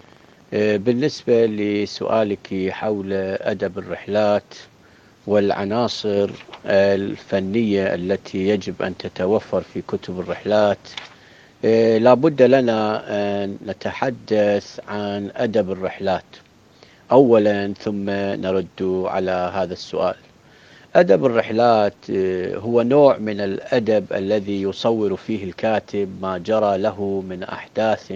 بالنسبة لسؤالك حول أدب الرحلات والعناصر الفنية التي يجب أن تتوفر في كتب الرحلات، لا بد لنا أن نتحدث عن أدب الرحلات أولا ثم نرد على هذا السؤال. أدب الرحلات هو نوع من الأدب الذي يصور فيه الكاتب ما جرى له من أحداث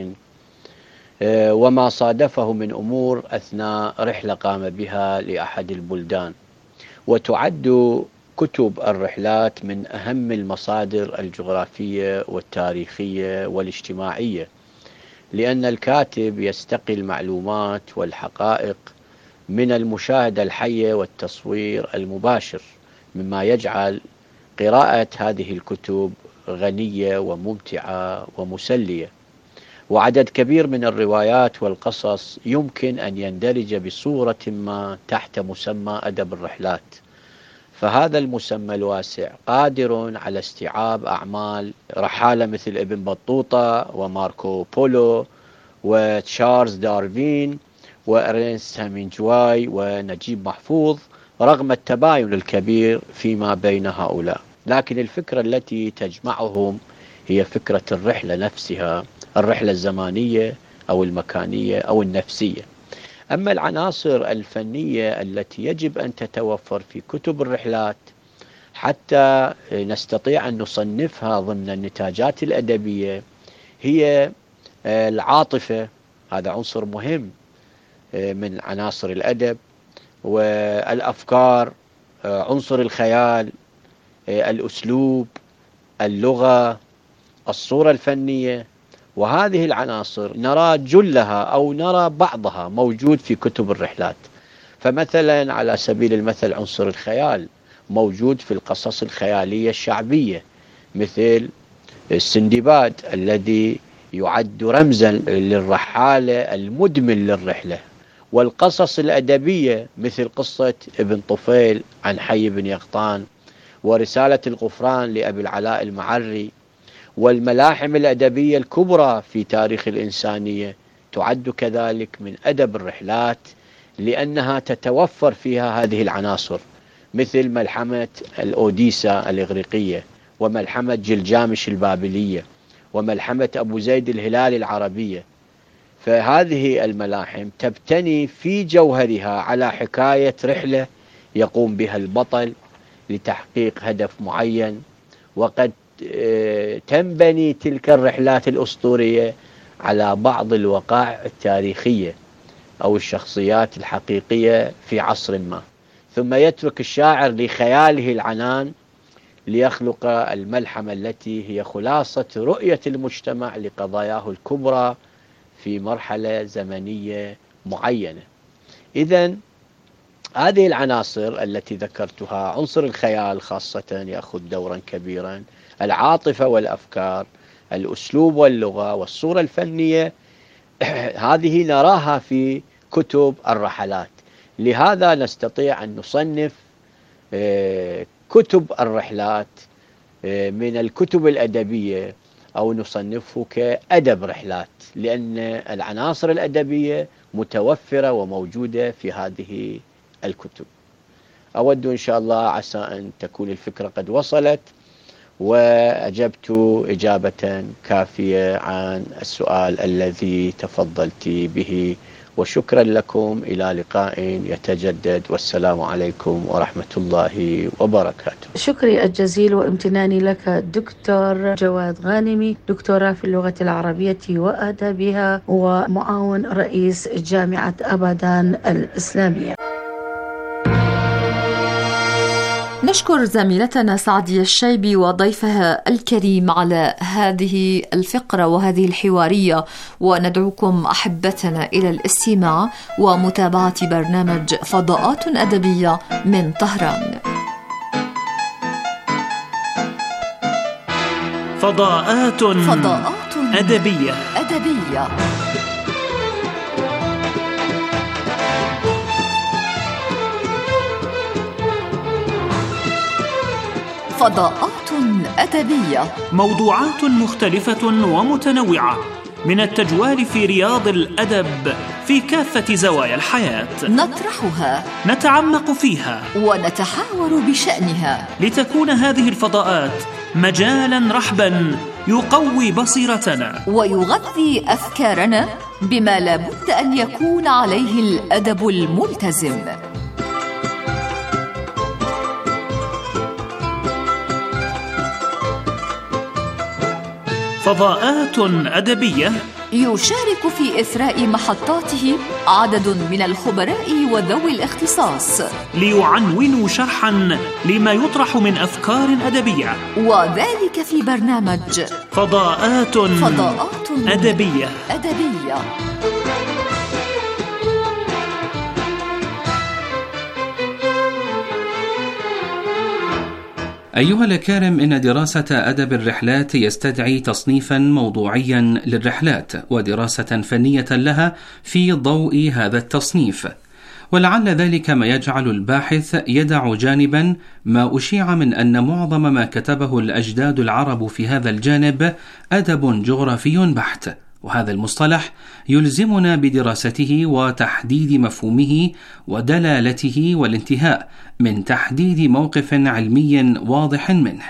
وما صادفه من أمور أثناء رحلة قام بها لأحد البلدان، وتعد كتب الرحلات من أهم المصادر الجغرافية والتاريخية والاجتماعية، لأن الكاتب يستقي المعلومات والحقائق من المشاهدة الحية والتصوير المباشر، مما يجعل قراءة هذه الكتب غنية وممتعة ومسلية. وعدد كبير من الروايات والقصص يمكن أن يندرج بصورة ما تحت مسمى أدب الرحلات، فهذا المسمى الواسع قادر على استيعاب أعمال رحالة مثل ابن بطوطة وماركو بولو وتشارلز دارفين وإرنست هامينجواي ونجيب محفوظ، رغم التباين الكبير فيما بين هؤلاء. لكن الفكرة التي تجمعهم هي فكرة الرحلة نفسها، الرحلة الزمانية أو المكانية أو النفسية. أما العناصر الفنية التي يجب أن تتوفر في كتب الرحلات حتى نستطيع أن نصنفها ضمن النتاجات الأدبية هي العاطفة، هذا عنصر مهم من عناصر الأدب، والأفكار، عنصر الخيال، الأسلوب، اللغة، الصورة الفنية. وهذه العناصر نرى جلها أو نرى بعضها موجود في كتب الرحلات. فمثلا على سبيل المثل عنصر الخيال موجود في القصص الخيالية الشعبية، مثل السندباد الذي يعد رمزا للرحالة المدمن للرحلة، والقصص الأدبية مثل قصة ابن طفيل عن حي بن يقطان، ورسالة الغفران لأبي العلاء المعري، والملاحم الأدبية الكبرى في تاريخ الإنسانية تعد كذلك من أدب الرحلات، لأنها تتوفر فيها هذه العناصر، مثل ملحمة الأوديسا الإغريقية، وملحمة جلجامش البابلية، وملحمة أبو زيد الهلال العربية. فهذه الملاحم تبتني في جوهرها على حكاية رحلة يقوم بها البطل لتحقيق هدف معين، وقد تنبني تلك الرحلات الأسطورية على بعض الوقائع التاريخية أو الشخصيات الحقيقية في عصر ما، ثم يترك الشاعر لخياله العنان ليخلق الملحمة التي هي خلاصة رؤية المجتمع لقضاياه الكبرى في مرحلة زمنية معينة. إذن هذه العناصر التي ذكرتها، عنصر الخيال خاصة يأخذ دورا كبيرا، العاطفة والأفكار، الأسلوب واللغة والصورة الفنية، هذه نراها في كتب الرحلات. لهذا نستطيع أن نصنف كتب الرحلات من الكتب الأدبية أو نصنفه كأدب رحلات، لأن العناصر الأدبية متوفرة وموجودة في هذه الكتب. أود إن شاء الله عسى أن تكون الفكرة قد وصلت، وأجبت إجابة كافية عن السؤال الذي تفضلت به، وشكرا لكم. إلى لقاء يتجدد، والسلام عليكم ورحمة الله وبركاته. شكري الجزيل وامتناني لك دكتور جواد غانمي، دكتوراه في اللغة العربية وآدابها ومعاون رئيس جامعة أبادان الإسلامية. نشكر زميلتنا سعدية الشيبي وضيفها الكريم على هذه الفقرة وهذه الحوارية، وندعوكم أحبتنا إلى الاستماع ومتابعة برنامج فضاءات أدبية من طهران. فضاءات فضاءات أدبية أدبية فضاءات أدبية، موضوعات مختلفة ومتنوعة من التجوال في رياض الأدب في كافة زوايا الحياة، نطرحها، نتعمق فيها، ونتحاور بشأنها، لتكون هذه الفضاءات مجالا رحبا يقوي بصيرتنا ويغذي أفكارنا بما لابد أن يكون عليه الأدب الملتزم. فضاءات أدبية يشارك في إثراء محطاته عدد من الخبراء وذوي الاختصاص ليعنونوا شرحا لما يطرح من أفكار أدبية، وذلك في برنامج فضاءات فضاءات أدبية أدبية. أيها الأكارم، إن دراسة أدب الرحلات يستدعي تصنيفا موضوعيا للرحلات ودراسة فنية لها في ضوء هذا التصنيف، ولعل ذلك ما يجعل الباحث يدع جانبا ما أشيع من أن معظم ما كتبه الأجداد العرب في هذا الجانب أدب جغرافي بحت، وهذا المصطلح يلزمنا بدراسته وتحديد مفهومه ودلالته والانتهاء من تحديد موقف علمي واضح منه.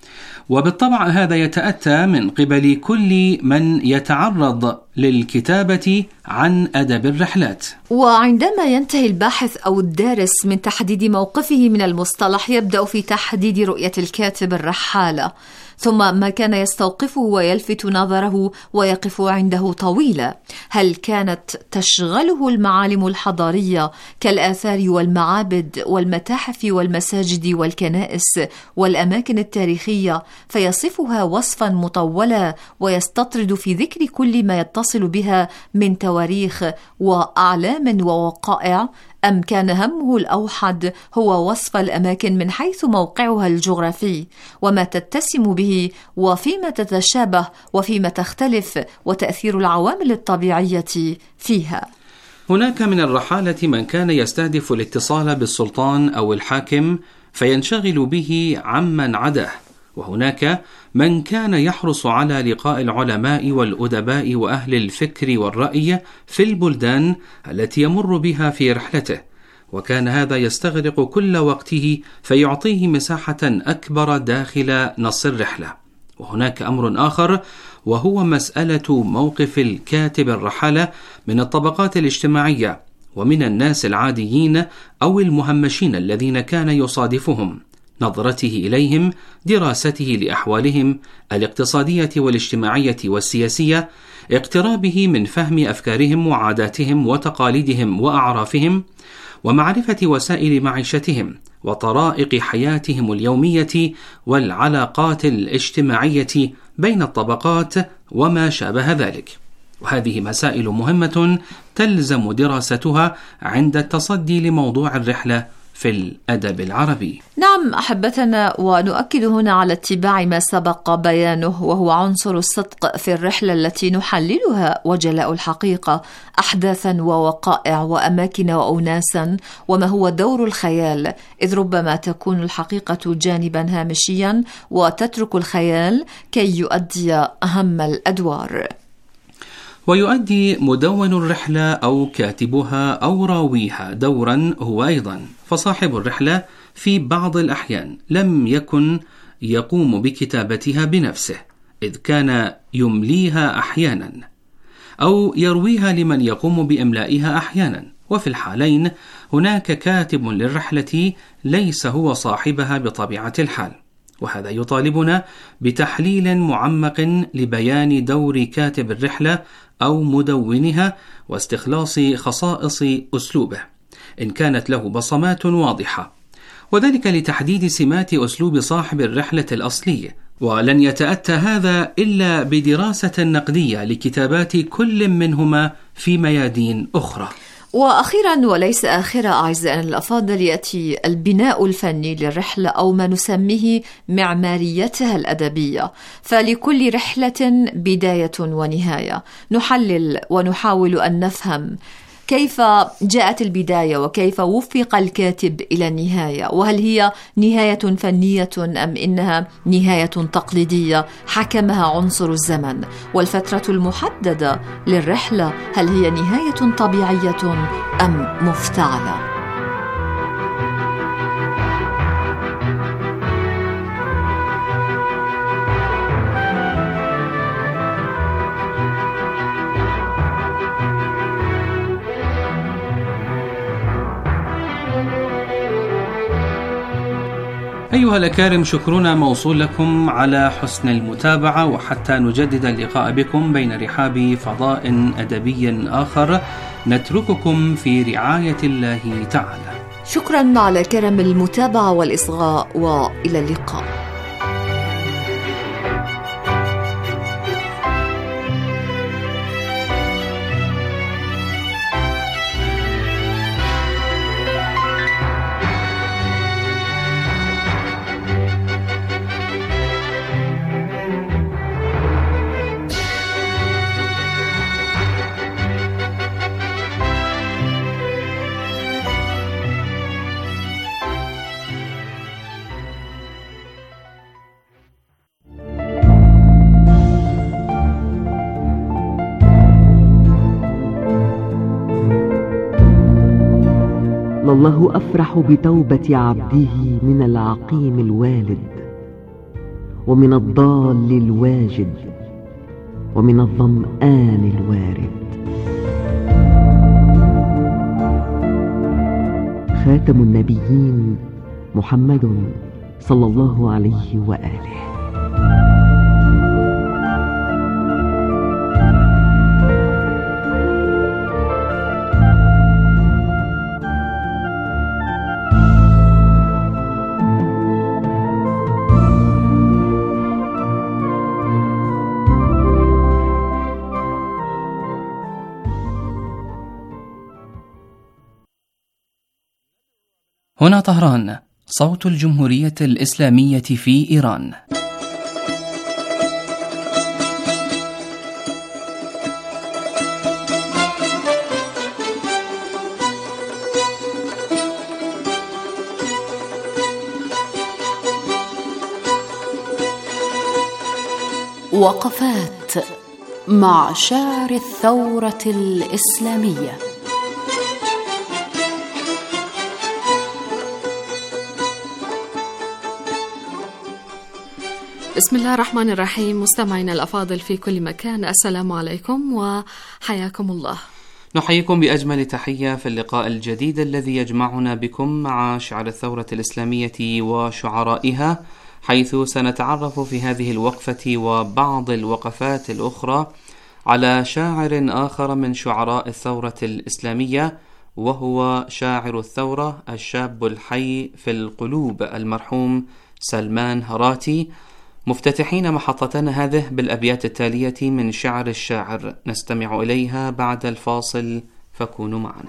وبالطبع هذا يتأتى من قبل كل من يتعرض للكتابة عن أدب الرحلات. وعندما ينتهي الباحث أو الدارس من تحديد موقفه من المصطلح، يبدأ في تحديد رؤية الكاتب الرحالة، ثم ما كان يستوقفه ويلفت نظره ويقف عنده طويلا. هل كانت تشغله المعالم الحضارية كالآثار والمعابد والمتاحف والمساجد والكنائس والأماكن التاريخية فيصفها وصفا مطولا ويستطرد في ذكر كل ما يتصل بها من تواريخ وأعلام ووقائع، أم كان همه الأوحد هو وصف الأماكن من حيث موقعها الجغرافي وما تتسم به وفيما تتشابه وفيما تختلف وتأثير العوامل الطبيعية فيها؟ هناك من الرحالة من كان يستهدف الاتصال بالسلطان أو الحاكم فينشغل به عمن عداه، وهناك من كان يحرص على لقاء العلماء والأدباء وأهل الفكر والرأي في البلدان التي يمر بها في رحلته، وكان هذا يستغرق كل وقته فيعطيه مساحة أكبر داخل نص الرحلة. وهناك أمر آخر وهو مسألة موقف الكاتب الرحالة من الطبقات الاجتماعية ومن الناس العاديين أو المهمشين الذين كان يصادفهم، نظرته إليهم، دراسته لأحوالهم الاقتصادية والاجتماعية والسياسية، اقترابه من فهم أفكارهم وعاداتهم وتقاليدهم وأعرافهم، ومعرفة وسائل معيشتهم وطرائق حياتهم اليومية والعلاقات الاجتماعية بين الطبقات وما شابه ذلك. وهذه مسائل مهمة تلزم دراستها عند التصدي لموضوع الرحلة في الأدب العربي. نعم أحبتنا، ونؤكد هنا على اتباع ما سبق بيانه، وهو عنصر الصدق في الرحلة التي نحللها وجلاء الحقيقة، أحداثا ووقائع وأماكن وأناسا، وما هو دور الخيال، إذ ربما تكون الحقيقة جانبا هامشيا وتترك الخيال كي يؤدي أهم الأدوار. ويؤدي مدون الرحلة أو كاتبها أو راويها دورا هو أيضا، فصاحب الرحلة في بعض الأحيان لم يكن يقوم بكتابتها بنفسه، إذ كان يمليها أحيانا أو يرويها لمن يقوم بإملائها أحيانا، وفي الحالين هناك كاتب للرحلة ليس هو صاحبها بطبيعة الحال، وهذا يطالبنا بتحليل معمق لبيان دور كاتب الرحلة أو مدونها واستخلاص خصائص أسلوبه إن كانت له بصمات واضحة، وذلك لتحديد سمات أسلوب صاحب الرحلة الأصلي، ولن يتأتى هذا إلا بدراسة نقدية لكتابات كل منهما في ميادين أخرى. وأخيرا وليس آخرا أعزائنا الأفاضل، يأتي البناء الفني للرحلة أو ما نسميه معماريتها الأدبية، فلكل رحلة بداية ونهاية. نحلل ونحاول أن نفهم كيف جاءت البداية وكيف وفق الكاتب إلى النهاية، وهل هي نهاية فنية أم إنها نهاية تقليدية حكمها عنصر الزمن، والفترة المحددة للرحلة هل هي نهاية طبيعية أم مفتعلة؟ أيها الأكارم، شكرنا موصول لكم على حسن المتابعة، وحتى نجدد اللقاء بكم بين رحاب فضاء أدبي آخر نترككم في رعاية الله تعالى. شكرا على كرم المتابعة والإصغاء، وإلى اللقاء. الله أفرح بتوبة عبده من العقيم الوالد، ومن الضال الواجد، ومن الظمآن الوارد. خاتم النبيين محمد صلى الله عليه وآله. هنا طهران، صوت الجمهورية الإسلامية في إيران. وقفات مع شاعر الثورة الإسلامية. بسم الله الرحمن الرحيم. مستمعينا الأفاضل في كل مكان، السلام عليكم وحياكم الله. نحييكم بأجمل تحية في اللقاء الجديد الذي يجمعنا بكم مع شعر الثورة الإسلامية وشعرائها، حيث سنتعرف في هذه الوقفة وبعض الوقفات الأخرى على شاعر آخر من شعراء الثورة الإسلامية، وهو شاعر الثورة الشاب الحي في القلوب المرحوم سلمان هراتي. مفتتحين محطتنا هذه بالأبيات التالية من شعر الشاعر، نستمع إليها بعد الفاصل، فكونوا معنا.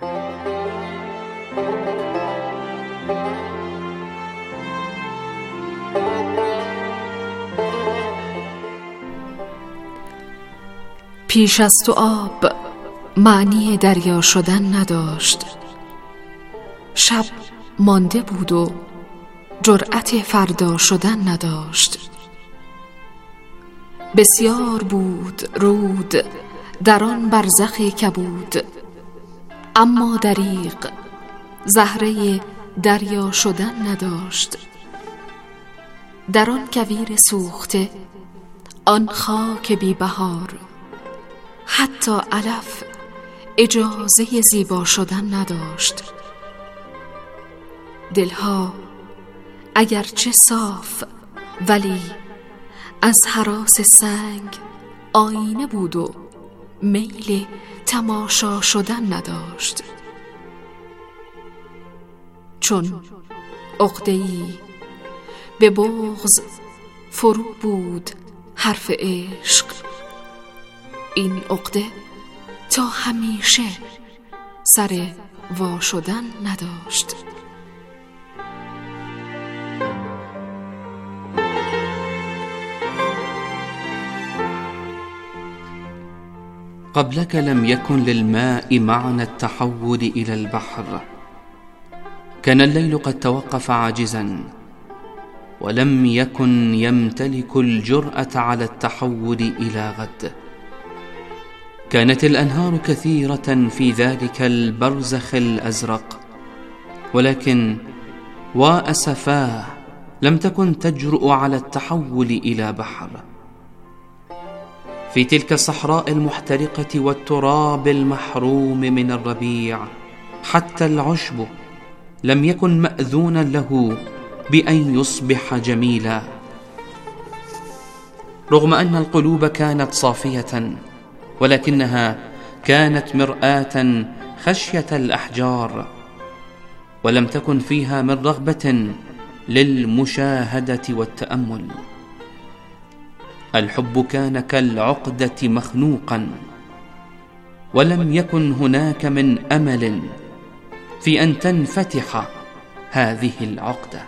پیش از تو آب معنی دریا شدن نداشت، شب مانده بود و جرأت فردا شدن نداشت. بسیار بود رود در آن برزخی کبود، اما دریغ زهره دریا شدن نداشت. در آن کویر سوخته، آن خاک بی بهار، حتی علف اجازه زیبا شدن نداشت. دلها اگرچه صاف ولی از هراس سنگ آینه بود و میل تماشا شدن نداشت. چون عقده‌ای به بغض فرو بود حرف عشق، این عقده تا همیشه سر وا شدن نداشت. قبلك لم يكن للماء معنى التحول إلى البحر، كان الليل قد توقف عاجزا، ولم يكن يمتلك الجرأة على التحول إلى غد. كانت الأنهار كثيرة في ذلك البرزخ الأزرق، ولكن وأسفاه لم تكن تجرؤ على التحول إلى بحر. في تلك الصحراء المحترقة والتراب المحروم من الربيع، حتى العشب لم يكن مأذونا له بأن يصبح جميلا، رغم أن القلوب كانت صافية، ولكنها كانت مرآة خشية الأحجار، ولم تكن فيها من رغبة للمشاهدة والتأمل. الحب كان كالعقدة مخنوقا، ولم يكن هناك من أمل في أن تنفتح هذه العقدة.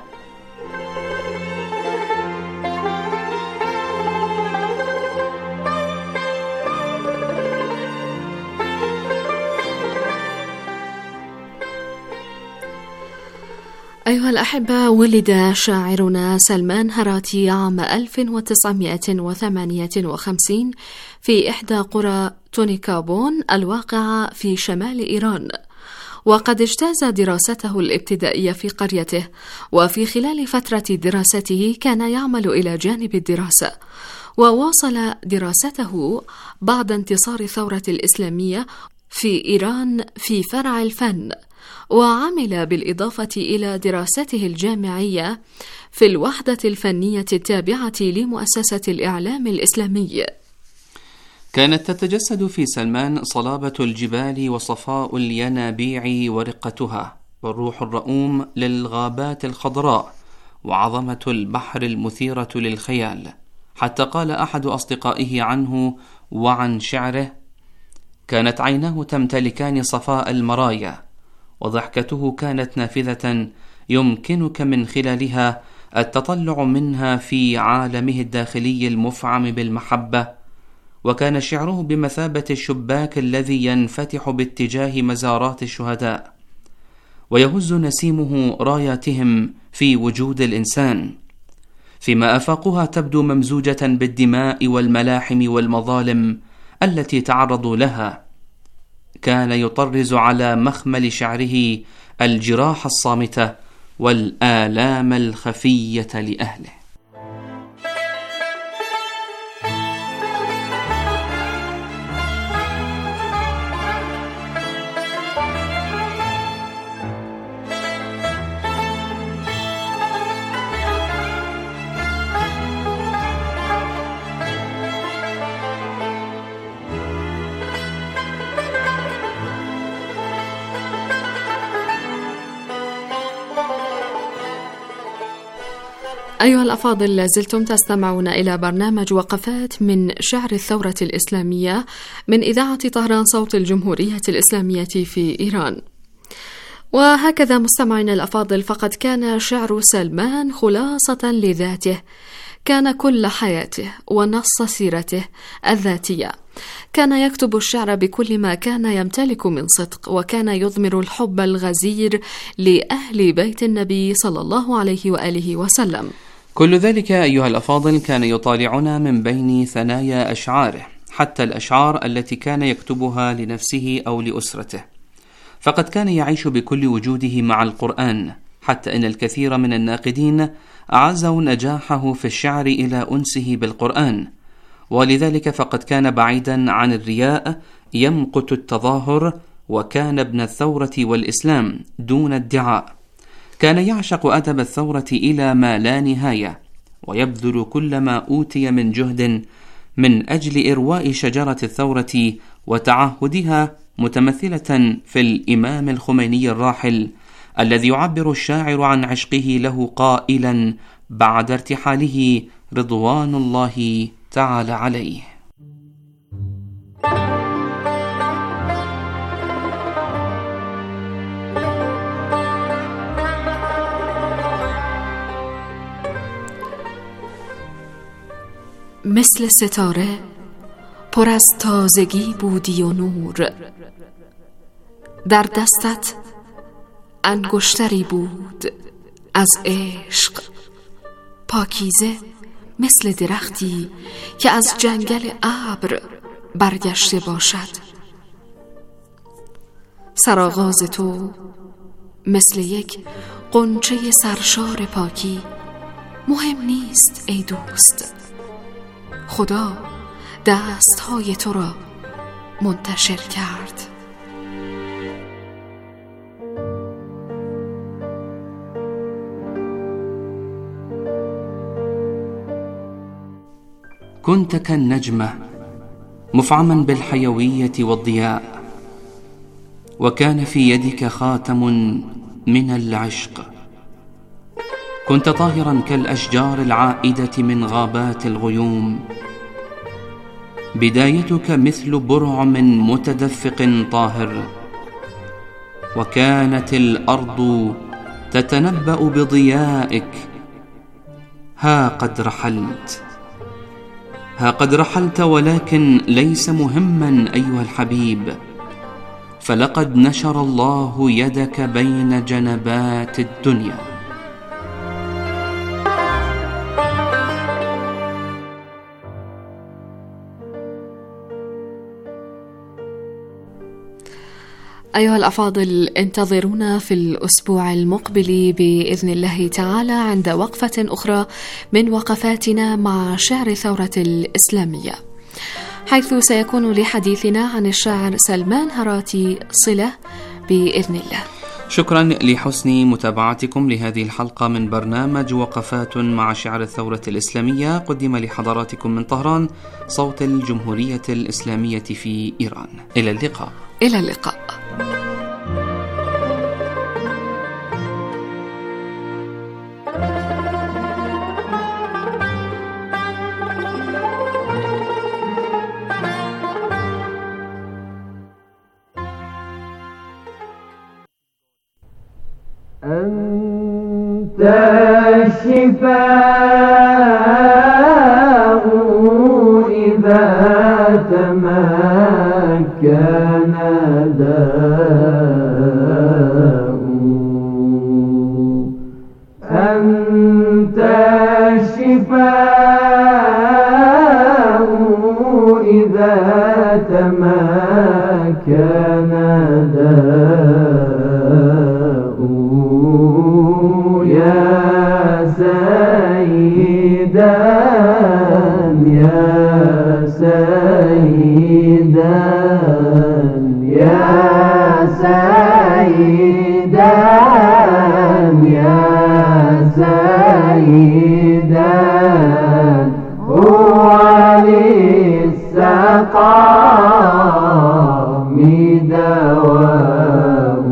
أيها الأحبة، ولد شاعرنا سلمان هراتي عام ألف وتسعمائة وثمانية وخمسين في إحدى قرى تونيكابون الواقعة في شمال إيران، وقد اجتاز دراسته الابتدائية في قريته، وفي خلال فترة دراسته كان يعمل إلى جانب الدراسة، وواصل دراسته بعد انتصار الثورة الإسلامية في إيران في فرع الفن، وعمل بالإضافة إلى دراسته الجامعية في الوحدة الفنية التابعة لمؤسسة الإعلام الإسلامي. كانت تتجسد في سلمان صلابة الجبال وصفاء الينابيع ورقتها، والروح الرؤوم للغابات الخضراء، وعظمة البحر المثيرة للخيال، حتى قال أحد أصدقائه عنه وعن شعره: كانت عيناه تمتلكان صفاء المرايا، وضحكته كانت نافذة يمكنك من خلالها التطلع منها في عالمه الداخلي المفعم بالمحبة، وكان شعره بمثابة الشباك الذي ينفتح باتجاه مزارات الشهداء، ويهز نسيمه راياتهم في وجود الإنسان، فيما أفاقها تبدو ممزوجة بالدماء والملاحم والمظالم التي تعرضوا لها. كان يطرز على مخمل شعره الجراح الصامتة والآلام الخفية لأهله. أيها الأفاضل، لازلتم تستمعون إلى برنامج وقفات من شعر الثورة الإسلامية من إذاعة طهران صوت الجمهورية الإسلامية في إيران. وهكذا مستمعينا الأفاضل، فقد كان شعر سلمان خلاصة لذاته، كان كل حياته ونص سيرته الذاتية. كان يكتب الشعر بكل ما كان يمتلك من صدق، وكان يضمر الحب الغزير لأهل بيت النبي صلى الله عليه وآله وسلم. كل ذلك أيها الأفاضل كان يطالعنا من بين ثنايا أشعاره، حتى الأشعار التي كان يكتبها لنفسه أو لأسرته، فقد كان يعيش بكل وجوده مع القرآن، حتى إن الكثير من الناقدين عزوا نجاحه في الشعر إلى أنسه بالقرآن، ولذلك فقد كان بعيدا عن الرياء يمقت التظاهر، وكان ابن الثورة والإسلام دون ادعاء. كان يعشق أدب الثورة إلى ما لا نهاية، ويبذل كل ما أوتي من جهد من أجل إرواء شجرة الثورة وتعهدها، متمثلة في الإمام الخميني الراحل، الذي يعبر الشاعر عن عشقه له قائلا بعد ارتحاله رضوان الله تعالى عليه: مثل ستاره پر از تازگی بودی و نور، در دستت انگشتری بود از عشق، پاکیزه مثل درختی که از جنگل ابر برگشته باشد. سرآغاز تو مثل یک غنچه سرشار پاکی، مهم نیست ای دوست، خدا دستهای تو را منتشر کرد. كنت كالنجمة مفعما بالحيوية والضياء، وكان في يدك خاتم من العشق. كنت طاهرا كالأشجار العائدة من غابات الغيوم، بدايتك مثل برعم متدفق طاهر، وكانت الأرض تتنبأ بضيائك. ها قد رحلت، ها قد رحلت، ولكن ليس مهما أيها الحبيب، فلقد نشر الله يدك بين جنبات الدنيا. أيها الأفاضل، انتظرونا في الأسبوع المقبل بإذن الله تعالى عند وقفة أخرى من وقفاتنا مع شعر الثورة الإسلامية، حيث سيكون لحديثنا عن الشاعر سلمان هراتي صلة بإذن الله. شكرا لحسن متابعتكم لهذه الحلقة من برنامج وقفات مع شعر الثورة الإسلامية، قدم لحضراتكم من طهران صوت الجمهورية الإسلامية في إيران. إلى اللقاء. إلى اللقاء. أنت الشفاء إذا تمكن داء، أنت الشفاء إذا تمكن داء، يا سيدا يا سيدا يا سيدا يا سيدا، هو للسقام دواء،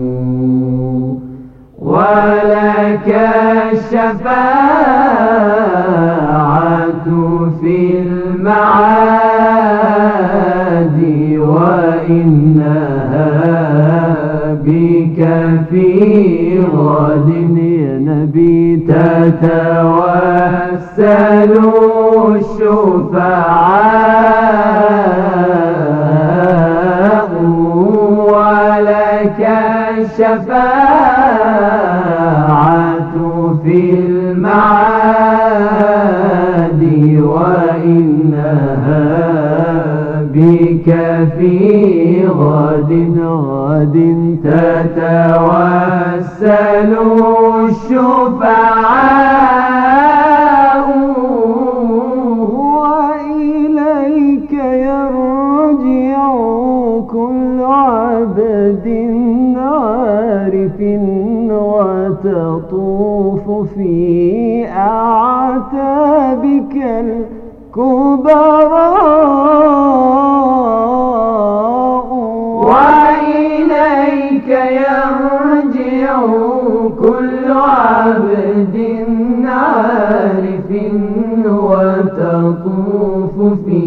ولك الشفاعة في المعاد، وإنها بك في غد يا نبي تتوسل الشفعاء، ولك الشفاعة في المعاد، وإنها بك في غد غد تتوسل الشفعاء وإليك يرجع كل عبد عارف وتطوف في أعتابك الكبراء وإليك يرجع كل عبد عارف وتطوف في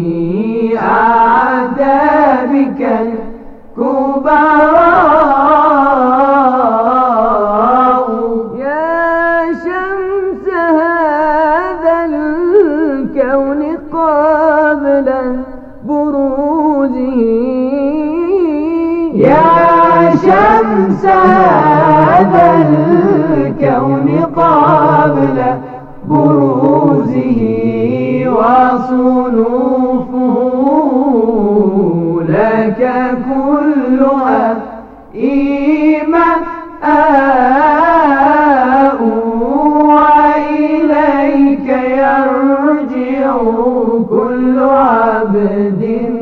أعتابك الكبراء يا شمس هذا الكون قبل بروزه يا شمس هذا الكون قبل بروزه وصنوفه لك كلها إيمان